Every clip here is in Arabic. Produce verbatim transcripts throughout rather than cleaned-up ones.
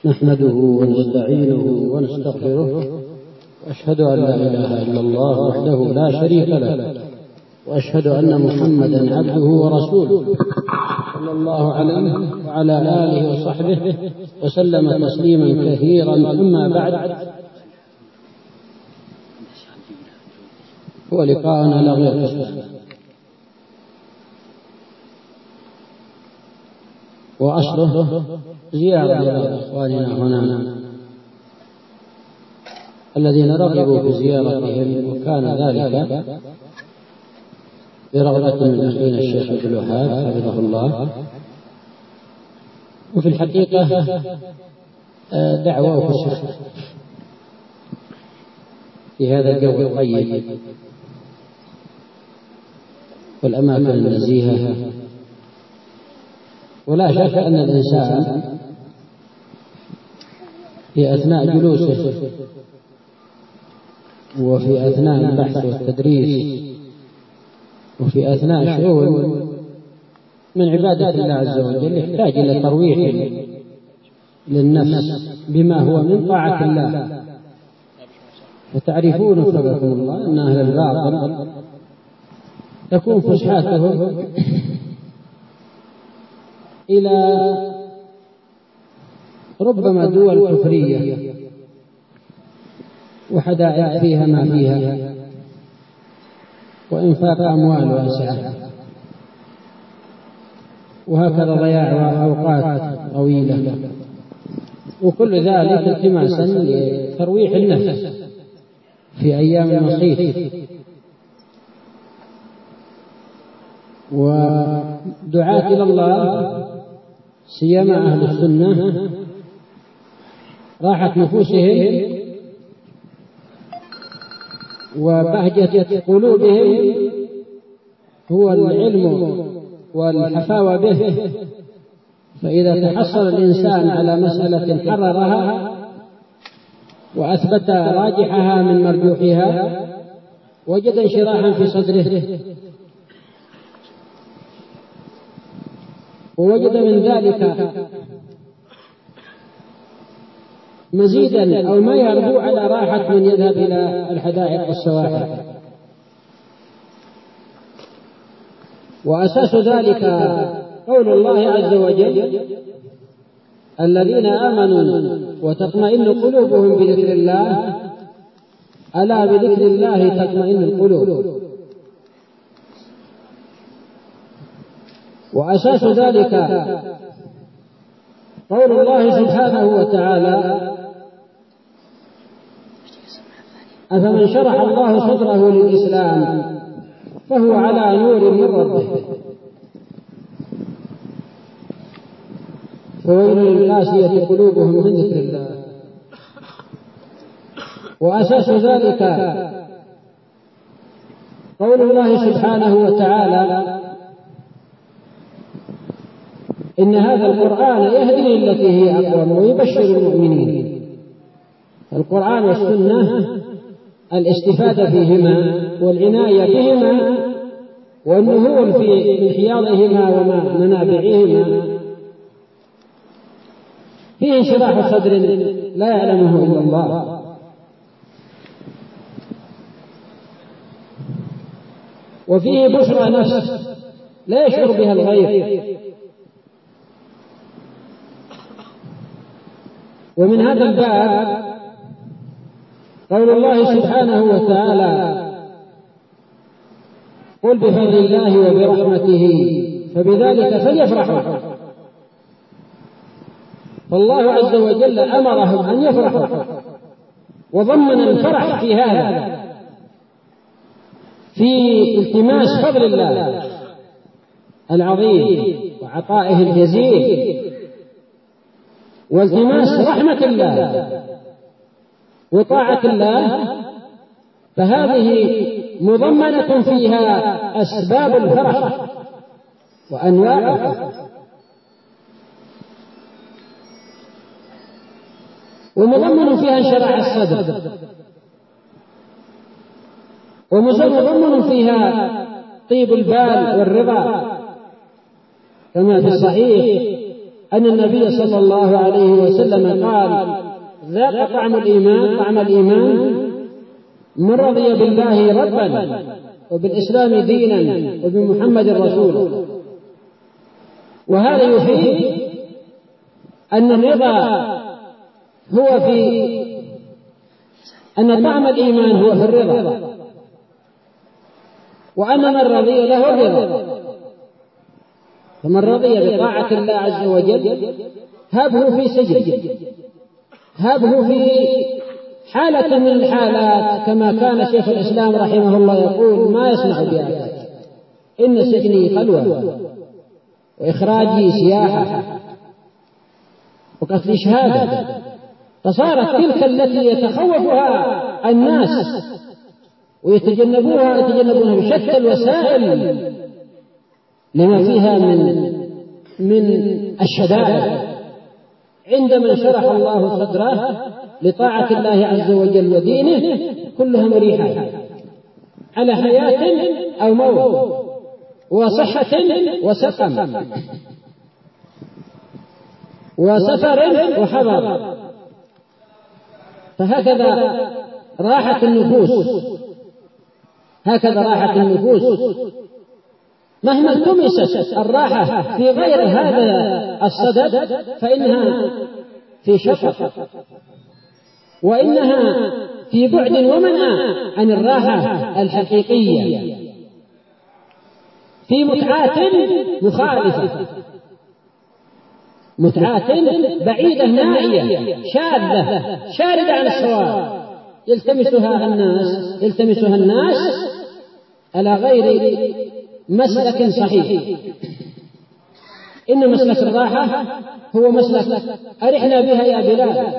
نحمده ونستعينه ونستغفره، وأشهد أن لا إله إلا الله وحده لا شريك له، وأشهد أن محمدا عبده ورسوله صلى الله عليه وعلى آله وصحبه وسلم تسليما كثيرا. أما بعد، هو لقاءنا لغير الإسلام، وأصله زيارة إلى إخواننا هنا الذين رغبوا في زيارتهم، وكان ذلك برغبة من أخينا الشيخ عبد الوهاب حفظه الله. وفي الحقيقة دعوة وخصوص في هذا الجو الطيب والأماكن النزيهة. ولا شك أن الإنسان في أثناء جلوسه وفي أثناء البحث والتدريس وفي أثناء الشغل من عبادة الله عز وجل يحتاج إلى ترويح للنفس بما هو من طاعة الله. وتعرفون وفقكم الله أن أهل الباطل تكون فسحاتهم إلى ربما دول كفرية وحدائق فيها ما فيها، وإنفاق أموال واسعة، وهكذا ضياع أوقات طويلة، وكل ذلك التماسا لترويح النفس في أيام المصيف. ودعاة إلى الله سيما أهل السنة راحت نفوسهم وبهجة قلوبهم هو العلم والحفاوة به. فإذا تحصل الإنسان على مسألة حررها وأثبت راجحها من مرجوحها وجد انشراحا في صدره، ووجد من ذلك مزيدا أو ما يربو على راحة من يذهب إلى الحدائق والسواحل. وأساس ذلك قول الله عز وجل: الذين آمنوا وتطمئن قلوبهم بذكر الله، ألا بذكر الله تطمئن القلوب. وأساس ذلك قول الله سبحانه وتعالى: أفمن شرح الله صدره للإسلام فهو على نور من ربه فويل للقاسية قلوبهم من ذكر الله. وأساس ذلك قول الله سبحانه وتعالى: إن هذا القرآن يهدي للتي هي أقوم ويبشر المؤمنين. القرآن والسنة الاستفادة فيهما والعناية بهما والنهوض في انحياضهما ومنابعهما فيه انشراح صدر لا يعلمه إلا الله. وفيه بشرى نفس لا يشعر بها الغير. ومن هذا الباب قول الله سبحانه وتعالى: قل بفضل الله وبرحمته فبذلك فليفرحوا. فالله عز وجل أمرهم أن يفرحوا وضمن الفرح في هذا في التماس فضل الله العظيم وعطائه الجزيل، والتماس رحمة الله وطاعة الله. فهذه مضمنة فيها أسباب الفرح وأنواعها، ومضمن فيها انشراح الصدر، ومضمن فيها طيب البال والرضا، كما في الصحيح أن النبي صلى الله عليه وسلم قال: ذاق طعم الإيمان طعم الإيمان من رضي بالله ربا وبالإسلام دينا وبمحمد رسولا. وهذا يفيد أن الرضا هو في أن طعم الإيمان هو في الرضا، وأن من رضي له الرضا. فمن رضي بطاعة الله عز وجل هبه في سجن، هبه في حالة من الحالات، كما كان شيخ الإسلام رحمه الله يقول: ما يسمع بآيات، إن سجني خلوة وإخراجي سياحة وقتل شهادة. فصارت تلك التي يتخوفها الناس ويتجنبوها يتجنبونها بشتى الوسائل لما فيها من من الشدائد، عندما شرح الله صدره لطاعة الله عز وجل ودينه كلها مريحة على حياة أو موت وصحة وسقم وسفر وحضر. فهكذا راحة النفوس، هكذا راحة النفوس. مهما التمست الراحة في غير هذا الصدد فإنها في شطط، وإنها في بعد ومنأى عن الراحة الحقيقية، في متعات مخالفة، متعات بعيدة نائية شاذة شاردة عن الصواب يلتمسها الناس يلتمسها الناس على غير مسلك صحيح. إن مسلك الراحة هو مسلك أرحنا بها يا بلال،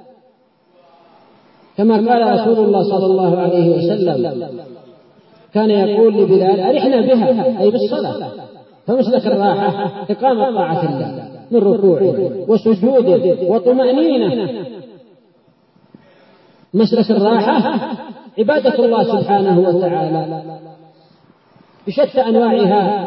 كما قال رسول الله صلى الله عليه وسلم، كان يقول لبلال: أرحنا بها، أي بالصلاة. فمسلك الراحة إقامة طاعة الله من ركوع وسجود وطمأنينة. مسلك الراحة عبادة الله سبحانه وتعالى بشتى أنواعها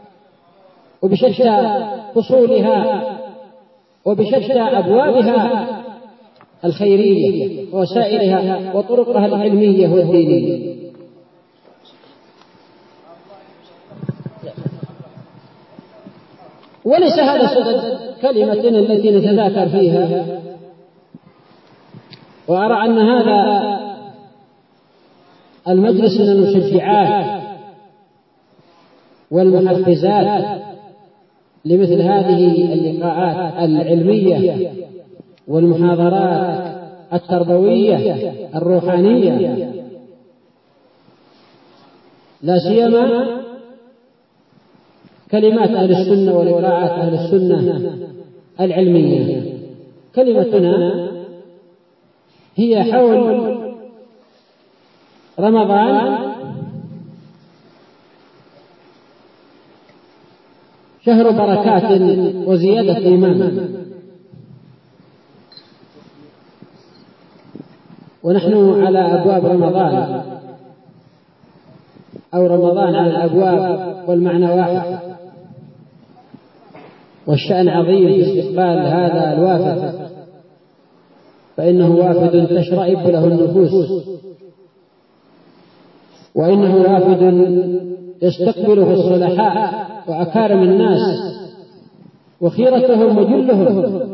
وبشتى فصولها وبشتى أبوابها الخيرية ووسائلها وطرقها العلمية والدينية. وليس هذا صدد كلمتنا التي نتذاكر فيها، وأرى أن هذا المجلس من المشجعات والمحفزات لمثل هذه اللقاءات العلمية والمحاضرات التربوية الروحانية، لا سيما كلمات أهل السنة ولقاءات أهل السنة العلمية. كلمتنا هي حول رمضان، شهر بركات وزيادة إيمان، ونحن على أبواب رمضان أو رمضان على الأبواب، والمعنى واحد، والشأن عظيم في استقبال هذا الوافد، فإنه وافد تشرئب له النفوس، وإنه وافد يستقبله الصلحاء وأكارم الناس وخيرتهم وجلهم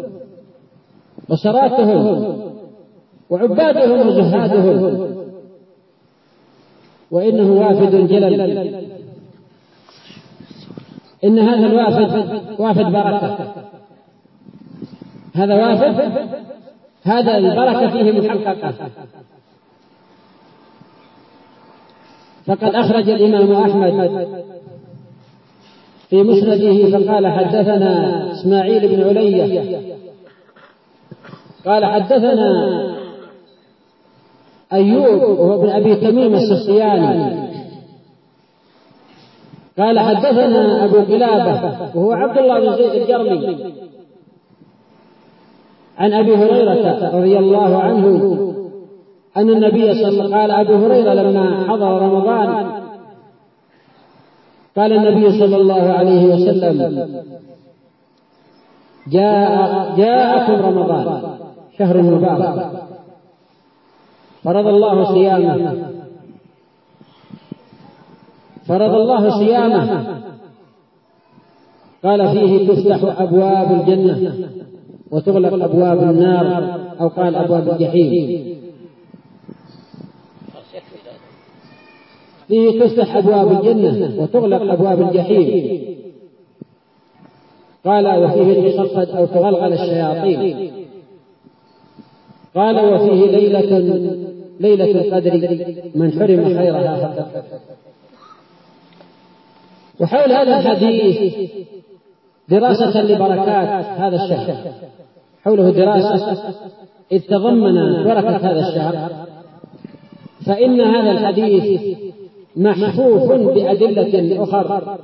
وسراتهم وعبادهم وزهادهم، وإنه وافد جلل. إن هذا الوافد وافد بركة، هذا وافد هذا البركة فيه محققة. فقد أخرج الإمام أحمد في مسنده فقال: حدثنا إسماعيل بن علية قال حدثنا أيوب وهو ابن أبي تميم السختياني قال حدثنا أبو قلابة وهو عبد الله بن زيد الجرمي عن أبي هريرة رضي الله عنه أن النبي صلى الله عليه وسلم قال أبو هريرة لما حضر رمضان قال النبي صلى الله عليه وسلم: جاء جاءكم رمضان شهر مبارك فرض الله صيامه فرض الله صيامه قال فيه تفتح أبواب الجنة وتغلق أبواب النار، أو قال أبواب الجحيم. فيه تفتح أبواب الجنة وتغلق أبواب الجحيم. قال وفيه تصفد أو تغلغل الشياطين. قال وفيه ليلة ليلة القدر من حرم خيرها. وحول هذا الحديث دراسة لبركات هذا الشهر، حوله دراسة إذ تضمن بركة هذا الشهر، فإن هذا الحديث محفوف بأدلة أخرى،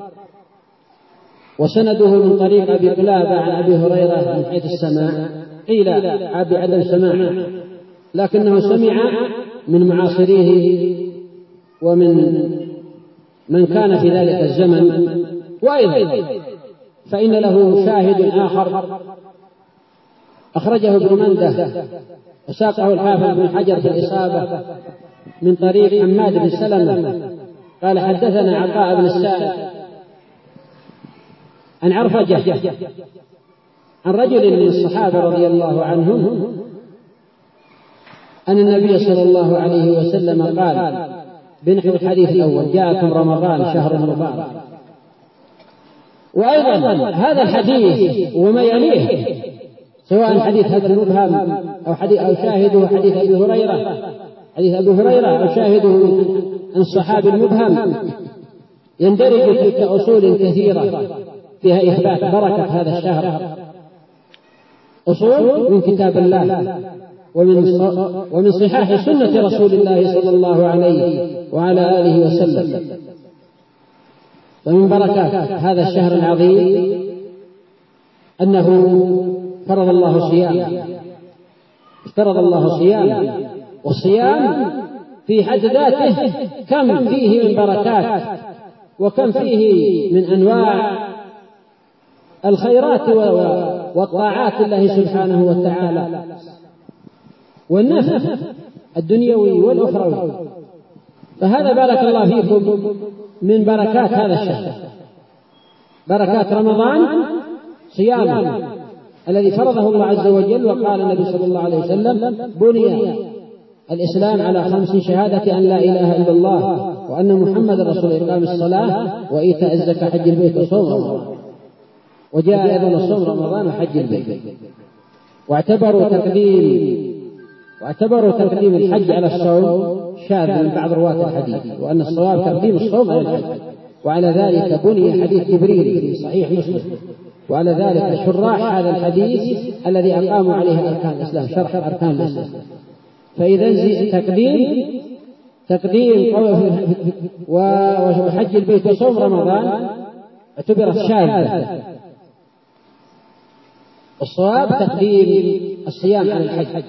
وسنده من طريق أبي قلابة عن أبي هريرة من حيث السماع، قيل أبي عدم سماع، لكنه سمع من معاصريه ومن من كان في ذلك الزمن. وأيضا فإن له شاهد آخر أخرجه ابن منده وساقه الحافظ بن حجر في الإصابة من طريق حماد بن سلمة قال حدثنا عطاء بن السائب عن عرفجة عن رجل من الصحابة رضي الله عنهم أن النبي صلى الله عليه وسلم قال بنحو الحديث الأول جاءكم رمضان شهر مبارك. وأيضا هذا الحديث وما يليه سواء حديث هذا المبهم أو حديث أو شاهده حديث أبي هريرة حديث أبي هريرة أو شاهده عن الصحابي المبهم يندرج في أصول كثيرة فيها إثبات بركة هذا الشهر، أصول من كتاب الله ومن ومن صحاح سنة رسول الله صلى الله عليه وعلى آله وسلم. ومن بركات هذا الشهر العظيم أنه فرض الله صيام افترض الله صيام، والصيام في حد ذاته كم فيه من بركات وكم فيه من أنواع الخيرات والطاعات الله سبحانه وتعالى والنفع الدنيوي والأخروي. فهذا بارك الله فيكم من بركات هذا الشهر، بركات رمضان صيام الذي فرضه الله عز وجل. وقال النبي صلى الله عليه وسلم بني الإسلام على خمس: شهادة أن لا إله إلا الله وأن محمد رسول الله، إقام الصلاة وإيتاء الزكاة حج البيت وصوم رمضان. وجاء أيضا الصوم رمضان وحج البيت. واعتبروا تقديم واعتبروا تقديم الحج على الصوم شاذ من بعض رواة الحديث، وأن الصواب تقديم الصوم على الحج. وعلى ذلك بني حديث جبريل في صحيح مسلم، وعلى ذلك شراح هذا الحديث الذي أقاموا عليه أركان الإسلام، شرح أركان الإسلام. فإذا تقديم تقديم وحج البيت وصوم رمضان اعتبرت شاذة، الصواب تقديم الصيام على الحج.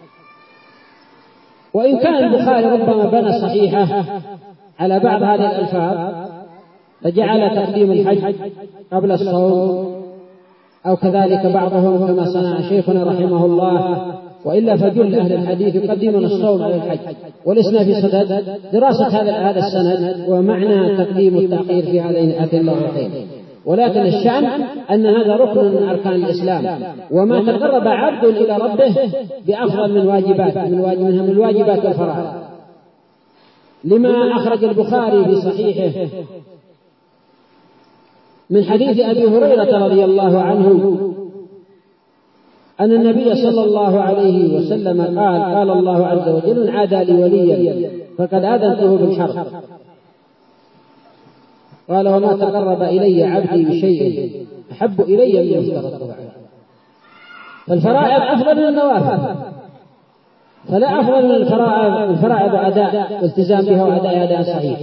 وإن كان البخاري ربما بنى صحيحه على بعض هذه الألفاظ فجعل تقديم الحج قبل الصوم، أو كذلك بعضهم كما صنع شيخنا رحمه الله. وإلا فجل أهل الحديث يقدمون الصوم على الحج. ولسنا في صدد دراسة هذا هذا السند ومعنى تقديم التأخير في هذين اللغتين، ولكن الشأن أن هذا ركن من أركان الإسلام، وما تقرب عبد إلى ربه بأفضل من واجبات من واجب منها من الواجبات والفرائض. لما أخرج البخاري في صحيحه من حديث أبي هريرة رضي الله عنه أن النبي صلى الله عليه وسلم قال قال الله عز وجل: عادى لي وليا فقد آذنته بالحرب. قال: وما تقرب إلي عبدي بشيء أحب إلي من افترضته عليه. فالفرائض أفضل من النوافل، فلا أفضل من الفرائض الفرائض أداء والتزام بها وأداء أداء صحيح.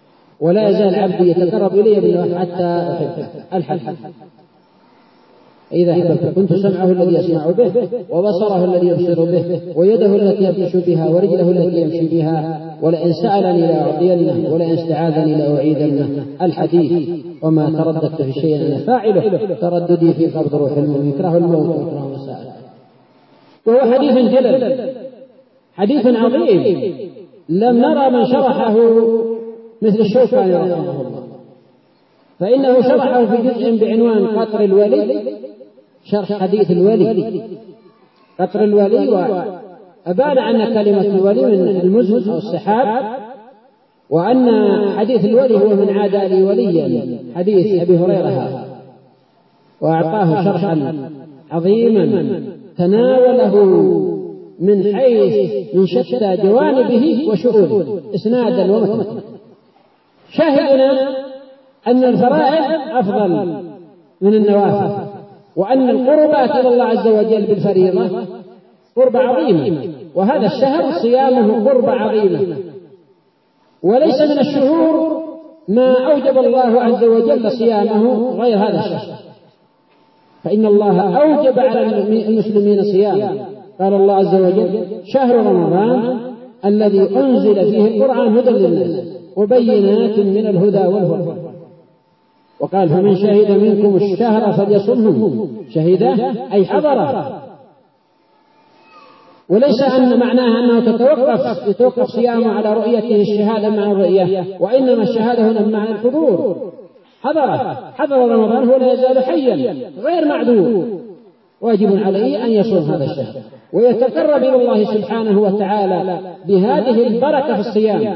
ولا يزال عبدي يتقرب إلي بالنوافل حتى أحبه الحج. إذا أحببت كنت سمعه الذي يسمع به وبصره الذي يبصر به ويده التي يبطش بها ورجله التي يمشي بها، ولئن سألني لأعطينه ولئن استعاذني لأعيذنه. الحديث. وما ترددت في شيء أنا فاعله ترددي في قبض روح المؤمن، يكره الموت ويكره مساءله. وهو حديث جلل، حديث عظيم لم نرى من شرحه مثل الشوكاني رحمه الله، فإنه شرحه في جزء بعنوان قطر الولي، شرح حديث الولي، قطر الولي، وأبان أن كلمة الولي من المزج أو السحاب، وأن حديث الولي هو من عادى لي وليا، حديث أبي هريرة هذا، وأعطاه شرحا عظيما تناوله من حيث من شتى جوانبه وشؤونه إسنادا ومتنا. شاهدنا أن الفرائض أفضل من النوافل، وأن القربات إلى الله عز وجل بالفريضة قربة عظيمة، وهذا الشهر صيامه قربة عظيمة، وليس من الشهور ما أوجب الله عز وجل صيامه غير هذا الشهر، فإن الله أوجب على المسلمين صيامه. قال الله عز وجل: شهر رمضان الذي أنزل فيه القرآن هدى للناس وبينات من الهدى والفرقان. وقال: فمن شهد منكم الشهر فليصمه. شهده أي حضره، وليس أن معناها أنه تتوقف يتوقف صيامه على رؤيته الشهادة مع الرؤية، وإنما الشهادة هنا مع الحضور. حضره، حضر رمضان، هو لا يزال حيا غير معذور، واجب عليه أن يصوم هذا الشهر ويتقرب إلى الله سبحانه وتعالى بهذه البركة في الصيام.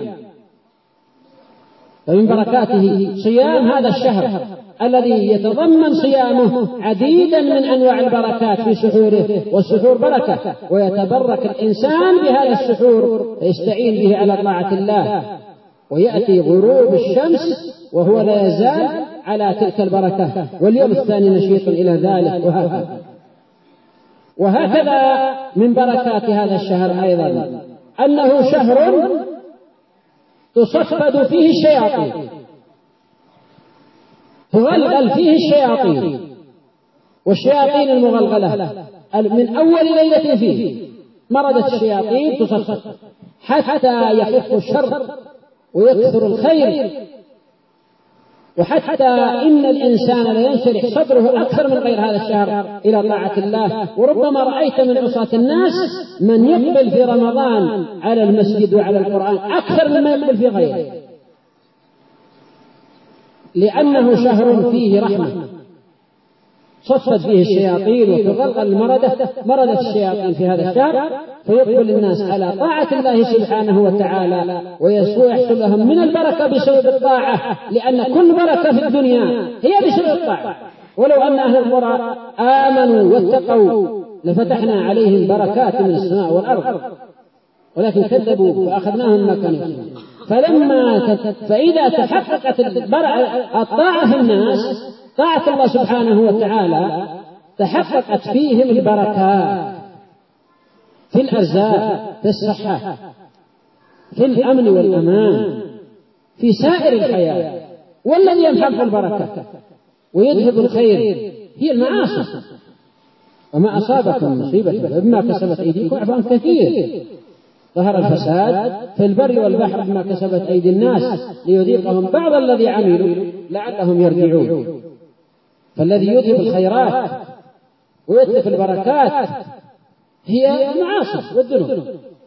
فمن بركاته صيام هذا الشهر الذي يتضمن صيامه عديدا من أنواع البركات في سحوره، والسحور بركة، ويتبرك الإنسان بهذا السحور فيستعين به على طاعة الله، ويأتي غروب الشمس وهو لا يزال على تلك البركة، واليوم الثاني نشيط إلى ذلك، وهكذا. وهكذا من بركات هذا الشهر أيضا أنه شهر تصفد فيه الشياطين، تغلغل فيه الشياطين، والشياطين المغلغلة من أول ليلة فيه مردت الشياطين تصفد حتى يخف الشر ويكثر الخير، وحتى إن الإنسان لينشرح صدره أكثر من غير هذا الشهر إلى طاعة الله. وربما رأيت من عصاة الناس من يقبل في رمضان على المسجد وعلى القرآن أكثر مما يقبل في غيره، لأنه شهر فيه رحمة صفت فيه الشياطين وتغلغل المردة مردة الشياطين في هذا الشهر، فيقبل الناس على طاعة الله سبحانه وتعالى، ويحصل لهم من البركة بسبب الطاعة، لأن كل بركة في الدنيا هي بسبب الطاعة. ولو أن أهل القرى آمنوا واتقوا لفتحنا عليهم بركات من السماء والأرض، ولكن كذبوا فأخذناهم ما كانوا يكسبون. فلما فإذا تحققت الطاعة في الناس، طاعة الله سبحانه وتعالى، تحققت فيهم البركات في الأرزاق، في الصحة، في الأمن والأمان، في سائر الحياة. والذي يمحق البركة ويذهب الخير هي المعاصي. وما أصابكم مصيبة بما كسبت أيديكم عفوا كثير. ظهر الفساد في البر والبحر بما كسبت أيدي الناس ليذيقهم بعض الذي عملوا لعلهم يرجعون. فالذي يذهب الخيرات ويتلف البركات هي المعاصي والذنوب.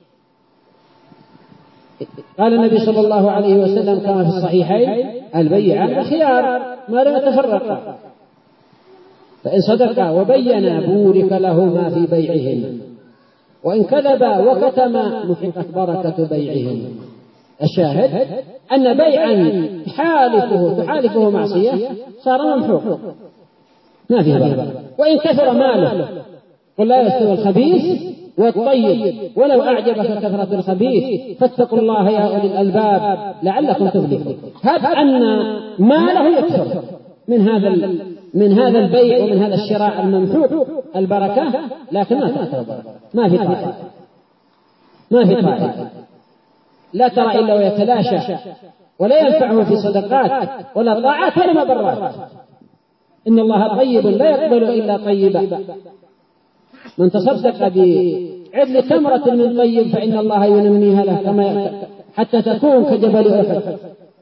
قال النبي صلى الله عليه وسلم كما في الصحيحين: البيعان خيار ما لم يتفرقا، فإن صدقا وبينا بورك لهما في بيعهما، وإن كذبا وكتما محقت بركة بيعهما. الشاهد أن بيعا تحالفه تحالفه معصية صار ممحوق ما فيه بركة، وإن كثر ماله. قل لا يستوي الخبيث والطيب ولو أعجبك كثرة الخبيث فاتقوا الله يا أولي الألباب لعلكم تفلحون. هب أن ماله يكثر من هذا من هذا البيع ومن هذا الشراء الممحوق البركة، لكن ما تأتي ما في طاعة ما في طاعة لا ترى إلا ويتلاشى، ولا ينفعه في صدقات ولا طاعات ولا مبرات. إن الله طيب لا يقبل إلا طيبا، من تصدق بعدل تمرة من طيب فإن الله ينميها له كما حتى تكون كجبل أحد.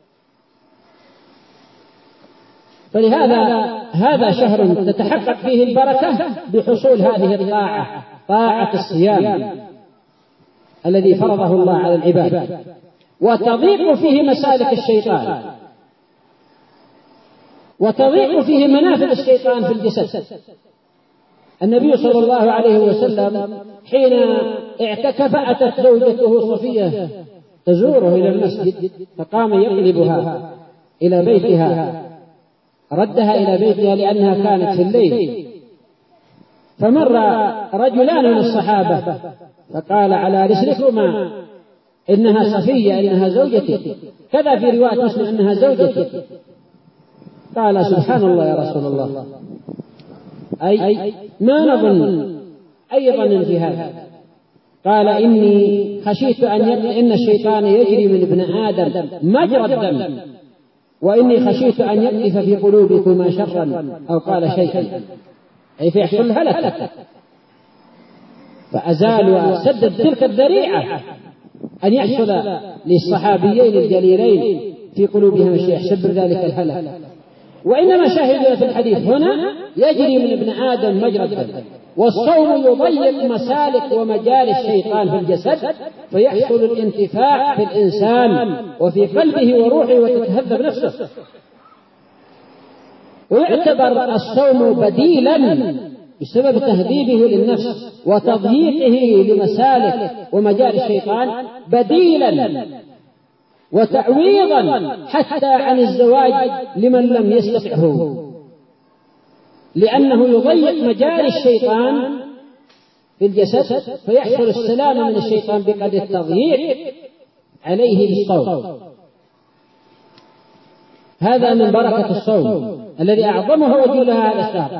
فلهذا هذا شهر تتحقق فيه البركة بحصول هذه الطاعة، طاعة الصيام الذي فرضه الله على العباد، وتضيق فيه مسالك الشيطان، وتضيق فيه منافذ الشيطان في الجسد. النبي صلى الله عليه وسلم حين اعتكف أتت زوجته صفية تزوره إلى المسجد، فقام يقلبها إلى بيتها، ردها إلى بيتها لأنها كانت في الليل. فمر رجلان من الصحابة فقال على رسلكما إنها صفية، إنها زوجتي، كذا في رواية مسلم إنها زوجتي. قال سبحان الله يا رسول الله، أي ما نظن أي ظن في هذا؟ قال إني خشيت أن إن الشيطان يجري من ابن آدم مجرى الدم، وإني خشيت أن يقذف في قلوبكما شرا أو قال شيئا، أي فيحصل هلكة. فأزال وسدد تلك الذريعة أن يحصل للصحابيين الجليلين في قلوبهم الشيء يحسب ذلك الهلك. وإنما شاهدنا في الحديث هنا يجري من ابن آدم مجرى الدم، والصوم يضيق مسالك ومجال الشيطان في الجسد، فيحصل الانتفاع في الإنسان وفي قلبه وروحه وتتهذب نفسه. ويعتبر الصوم بديلا بسبب تهذيبه للنفس وتضييقه لمسالك ومجال الشيطان، بديلا وتعويضا حتى عن الزواج لمن لم يستطعه، لأنه يضيق مجال الشيطان في الجسد، فيحصل السلامة من الشيطان بقدر التضييق عليه بالصوم. هذا من بركة الصوم الذي أعظمه وجودها هذا الشهر.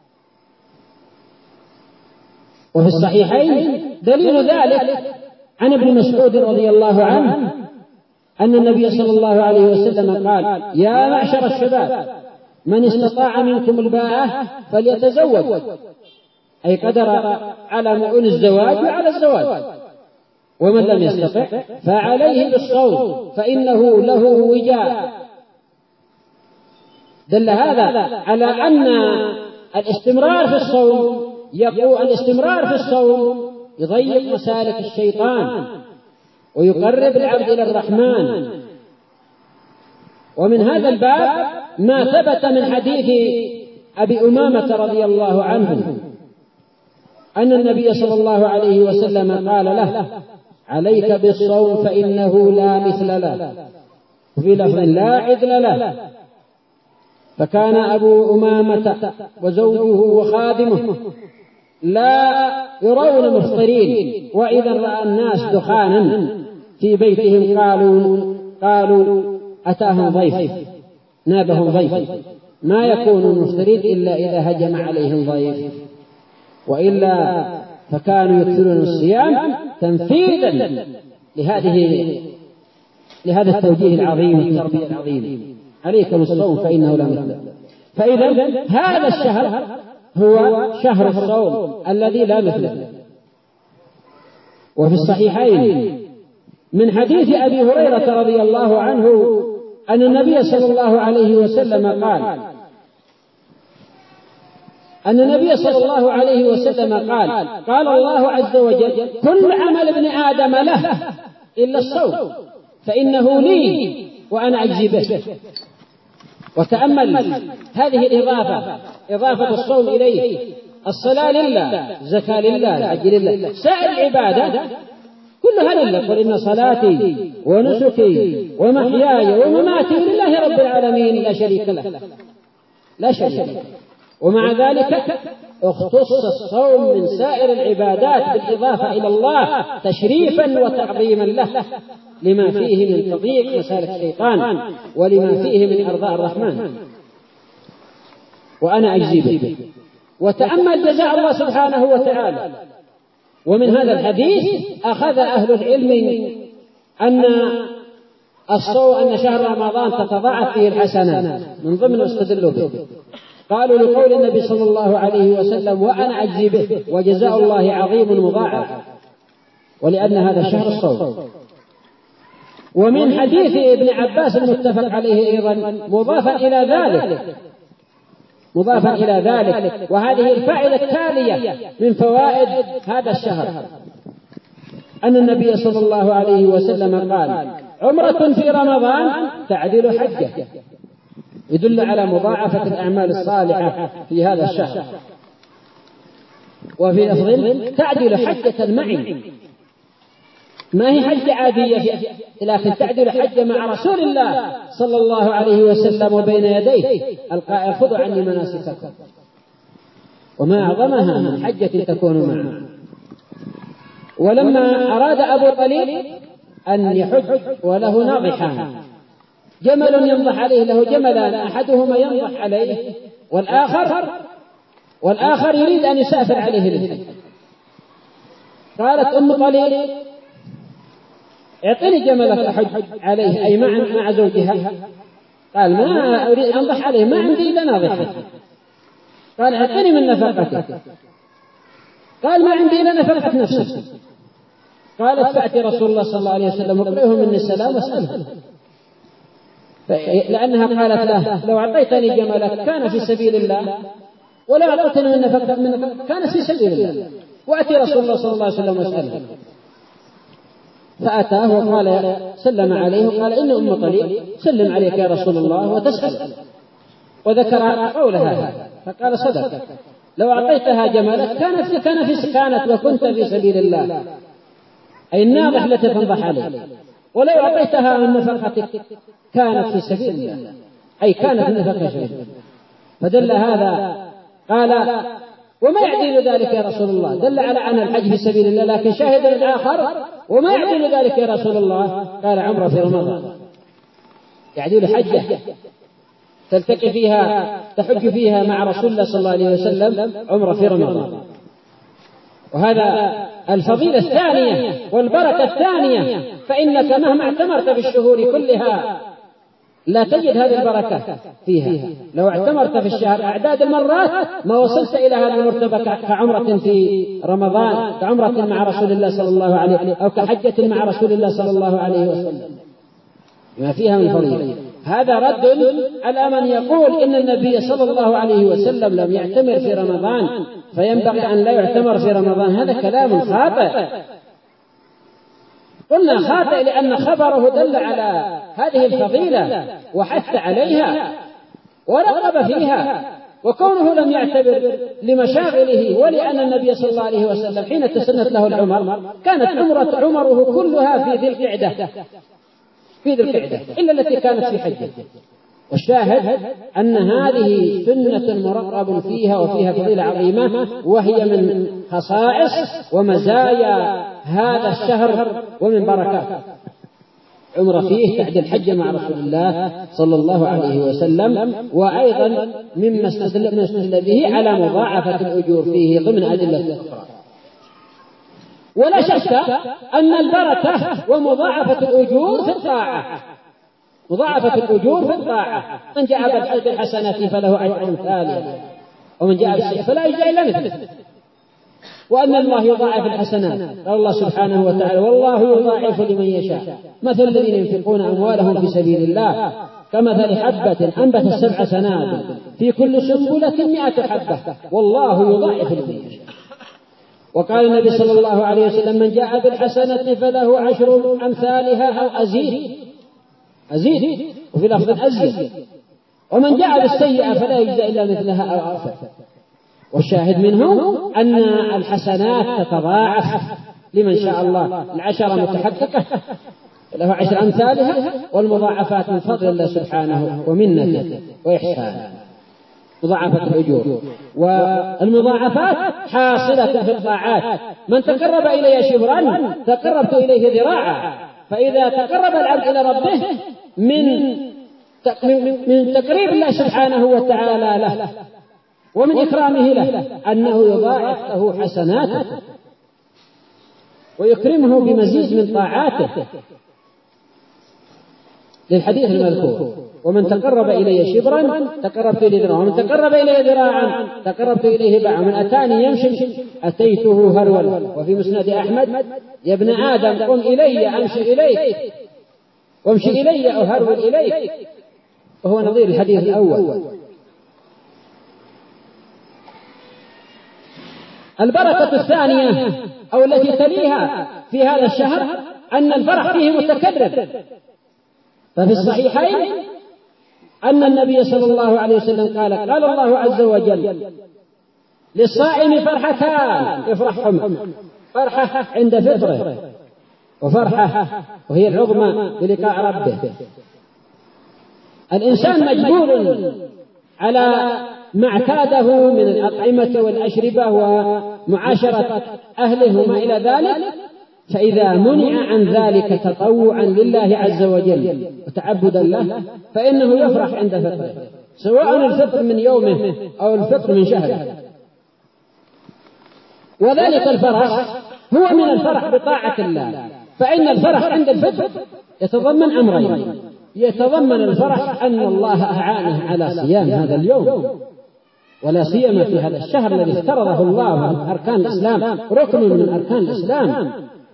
وفي الصحيحين دليل ذلك عن ابن مسعود رضي الله عنه أن النبي صلى الله عليه وسلم قال: يا معشر الشباب من استطاع منكم الباءة فليتزوج، أي قدر على مؤون الزواج وعلى الزواج، ومن لم يستطع فعليه بالصوم فإنه له وجاء. دل هذا على أن الاستمرار في الصوم يقول الاستمرار في الصوم يضيق مسالك الشيطان ويقرب العبد إلى الرحمن. ومن هذا الباب ما ثبت من حديث أبي أمامة رضي الله عنه أن النبي صلى الله عليه وسلم قال له: عليك بالصوم فإنه لا مثل له، وفي لفظ لا عدل له. فكان أبو أمامة وزوجه وخادمه لا يرون مفطرين، وإذا رأى الناس دخانا في بيتهم قالوا قالوا أتاهم ضيف، نابهم ضيف، ما يكون مفطرين إلا إذا هجم عليهم ضيف، وإلا فكانوا يكثرون الصيام تنفيذا لهذه لهذا التوجيه العظيم والتربية العظيم. عليكم الصوم فإنه لا مثل. فإذا هذا الشهر هو شهر الصوم الذي لا مثله. وفي الصحيحين من حديث أبي هريرة رضي الله عنه أن النبي صلى الله عليه وسلم قال أن النبي صلى الله عليه وسلم قال قال الله عز وجل: كل عمل ابن آدم له إلا الصوم فإنه لي وأنا أجزي به. وتأمل هذه الإضافة، إضافة الصوم إليه. الصلاة لله، زكاة لله، الحج لله، سائر العبادة كلها لله. قل إن صلاتي ونسكي ومحياي ومماتي لله رب العالمين لا شريك له، لا شريك له. ومع ذلك اختص الصوم من سائر العبادات بالإضافة إلى الله تشريفا وتعظيما له، لما فيه من تضييق مسالك الشيطان ولما فيه من إرضاء الرحمن. وأنا أجزي به. وتأمل جزاء الله سبحانه وتعالى. ومن هذا الحديث أخذ أهل العلم أن الصوم أن شهر رمضان تتضاعف فيه الحسنات، من ضمن ما استدلوا به قالوا لقول النبي صلى الله عليه وسلم وأنا أجزي به وجزاء الله عظيم مضاعف، ولأن هذا شهر الصوم. ومن حديث ابن عباس المتفق عليه أيضا مضافا إلى ذلك مضافا إلى ذلك وهذه الفائدة التالية من فوائد هذا الشهر، أن النبي صلى الله عليه وسلم قال عمرة في رمضان تعدل حجة، يدل على مضاعفة الأعمال الصالحة في هذا الشهر. وفي لفظ تعدل حجة معي، ما هي حجة عادية لكن تعدل حجة مع رسول الله صلى الله عليه وسلم وبين يديه القائل خذوا عني مناسككم، وما أعظمها من حجة تكون معه. ولما أراد أبو طليل أن يحج وله ناضحان، جمل ينضح عليه، له جملان أحدهما ينضح عليه والآخر والآخر يريد أن يسافر عليه للحج. قالت أم طليل اعطني جملك أحج عليه، أي مع مع زوجها. قال ما أريد أنضح عليه، ما عندي إلا ناضحة. قال اعطني من نفقتك. قال ما عندي إلا نفقة نفسك. قالت فأتي رسول الله صلى الله عليه وسلم وقرئه مني السلام واسأله، لأنها قالت له لو أعطيتني جملك كان في سبيل الله، ولو أعطيتني من نفقة من كان في سبيل الله، وأتي رسول الله صلى الله عليه وسلم واسأله. فأتاه وقال سلم عليه وقال إن أم طليل سلم عليك يا رسول الله وتسأل، وذكر قولها فقال صدق، لو أعطيتها جملك كانت كان في كانت وكنت في سبيل الله، أي الناضح التي تنضح عليه، ولو أعطيتها من نفقتك كانت في سبيل الله، أي كانت من نفقة شيء. فدل هذا قال وما يعدل ذلك يا رسول الله، دل على أن الحج في سبيل الله، لكن شاهد الآخر وما يعدل ذلك يا رسول الله قال عمره في رمضان، يعدل حجة تلتقي فيها تحج فيها مع رسول الله صلى الله عليه وسلم عمره في رمضان. وهذا الفضيلة الثانية والبركة الثانية، فإنك مهما اعتمرت بالشهور كلها لا تجد هذه البركة فيها. لو اعتمرت في الشهر أعداد المرات ما وصلت إلى هذه المرتبة كعمرة في رمضان، كعمرة مع رسول الله صلى الله عليه وسلم، أو كحجة مع رسول الله صلى الله عليه وسلم، ما فيها من فضيلة. هذا رد على من يقول إن النبي صلى الله عليه وسلم لم يعتمر في رمضان فينبغي أن لا يعتمر في رمضان. هذا كلام خاطئ. قلنا خاطئ لأن خبره دل على هذه الفضيلة وحث عليها ورغب فيها، وكونه لم يعتبر لمشاغله ولأن النبي صلى الله عليه وسلم حين تسنت له العمر كانت عمرة عمره كلها في ذي القعدة في ذي القعدة إلا التي كانت في حجه. والشاهد أن هذه سنة مرغب فيها وفيها فضيلة عظيمة، وهي من خصائص ومزايا هذا الشهر ومن بركاته. عمر فيه تعدل الحج مع رسول الله صلى الله عليه وسلم، وأيضا مما استدل به على مضاعفة الأجور فيه ضمن أدلة أخرى. ولا شك أن البركة ومضاعفة الأجور في الطاعة، مضاعفة الأجور في الطاعة، من جاء بالحسنات فله عشر أمثالها ومن جاء بالسيئة فلا يجزى إلا مثله، وأن الله يضاعف الحسنات. قال الله سبحانه وتعالى والله يضاعف لمن يشاء، مثل الذين ينفقون أموالهم في سبيل الله كمثل حبة أنبتت سبع سنابل في كل سنبلة مئة حبة والله يضاعف لمن يشاء. وقال النبي صلى الله عليه وسلم من جاء بالحسنة فله عشر أمثالها أو أزيد أزيد وفي لفظ أزيد، ومن جاء بالسيئة فلا يجزى إلا مثلها أو أكثر. والشاهد منه أن الحسنات تتضاعف لمن شاء الله، العشرة متحققة له عشر أمثالها، والمضاعفات من فضل الله سبحانه ومنته وإحسانه، مضاعفة الأجور. والمضاعفات حاصلة في الطاعات، من تقرب إلي شبرا تقربت إليه ذراعا. فإذا تقرب العبد إلى ربه من من تقريب الله سبحانه وتعالى له ومن إكرامه له أنه يضاعف له حسناته ويكرمه بمزيد من طاعاته. للحديث المذكور: ومن تقرب إلي شبرا تقربت إليه ذراعا، ومن تقرب إلي ذراعا تقربت إليه باعا، ومن أتاني يمشي أتيته هرولا. وفي مسند أحمد: يا ابن آدم قم إلي أمشي إليك وامشي إلي أو هرول إليك، وهو نظير الحديث الأول. البركة الثانية أو التي تليها في هذا الشهر أن الفرح فيه متكرر. ففي الصحيحين أن النبي صلى الله عليه وسلم قال: قال الله عز وجل: للصائم فرحتان يفرحهم، فرحة عند فطره، وفرحة وهي العظمى بلقاء ربه. الإنسان مجبور على ما اعتاده من الأطعمة والأشربة ومعاشرة أهله وما إلى ذلك، فإذا منع عن ذلك تطوعا لله عز وجل وتعبدا له فإنه يفرح عند فطره، سواء الفطر من يومه أو الفطر من شهره. وذلك الفرح هو من الفرح بطاعة الله، فإن الفرح عند الفطر يتضمن أمرين: يتضمن الفرح أن الله أعانه على صيام هذا اليوم، ولا سيما في هذا الشهر الذي افترضه الله من أركان الإسلام، ركن من أركان الإسلام.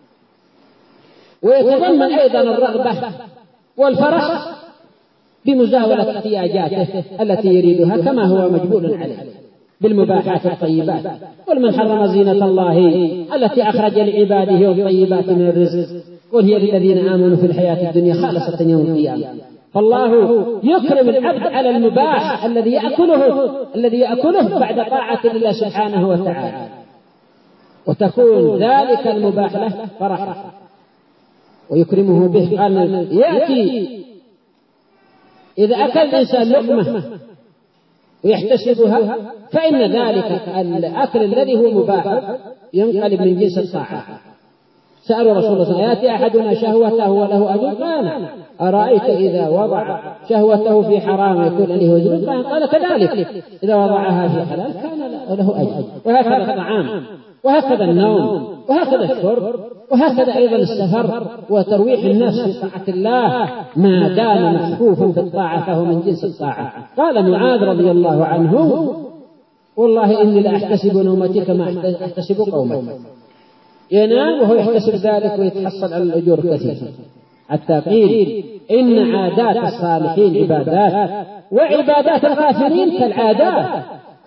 ويتضمن أيضا الرغبة والفرح بمزاولة احتياجاته التي يريدها كما هو مجبول عليه بالمباحات الطيبات. قل من حرم زينة الله التي أخرج لعباده والطيبات من الرزق قل هي للذين آمنوا في الحياة الدنيا خالصة يوم القيامة. فالله يكرم العبد على المباح الذي يأكله الذي يأكله بعد طاعة الله سبحانه وتعالى، وتكون ذلك المباح له فرحا ويكرمه به. قال: يأتي إذا أكل الإنسان لقمة ويحتسبها فإن ذلك الأكل الذي هو مباح ينقلب من جنس الطاعة. سألوا رسول الله صلى الله عليه وسلم: يأتي أحدنا شهوته وله أجر؟ قال: أرأيت إذا وضع شهوته في حرام يكون له أجر؟ قال: كذلك إذا وضعها في حلال كان له أجر. وهكذا الطعام، وهكذا النوم، وهكذا الشرب، وهكذا أيضا السفر وترويح النفس في طاعة الله ما دام محفوفا بالطاعة فهو من جنس الطاعة. قال معاذ رضي الله عنه: والله إني لأحتسب نومتي كما أحتسب قومك. ينام وهو يحتسب ذلك ويتحصل على الأجور كثير، حتى قيل إن عادات الصالحين عبادات وعبادات الغافلين كالعادات.